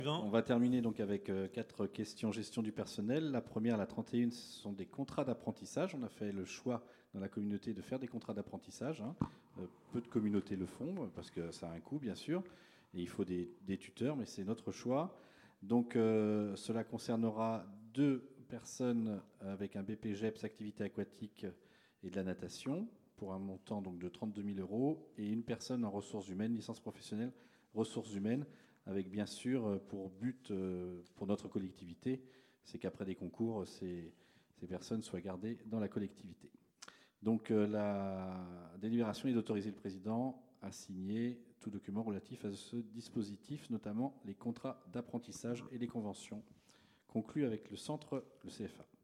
On va terminer donc avec 4 questions gestion du personnel. La première, la 31, ce sont des contrats d'apprentissage. On a fait le choix dans la communauté de faire des contrats d'apprentissage. Peu de communautés le font parce que ça a un coût, bien sûr. Et il faut des tuteurs, mais c'est notre choix. Donc cela concernera 2 personnes avec un BPGEPS, activité aquatique et de la natation, pour un montant donc de 32 000 €, et une personne en ressources humaines, licence professionnelle ressources humaines, avec bien sûr pour but, pour notre collectivité, c'est qu'après des concours, ces personnes soient gardées dans la collectivité. Donc la délibération est d'autoriser le président à signer tout document relatif à ce dispositif, notamment les contrats d'apprentissage et les conventions conclues avec le centre, le CFA.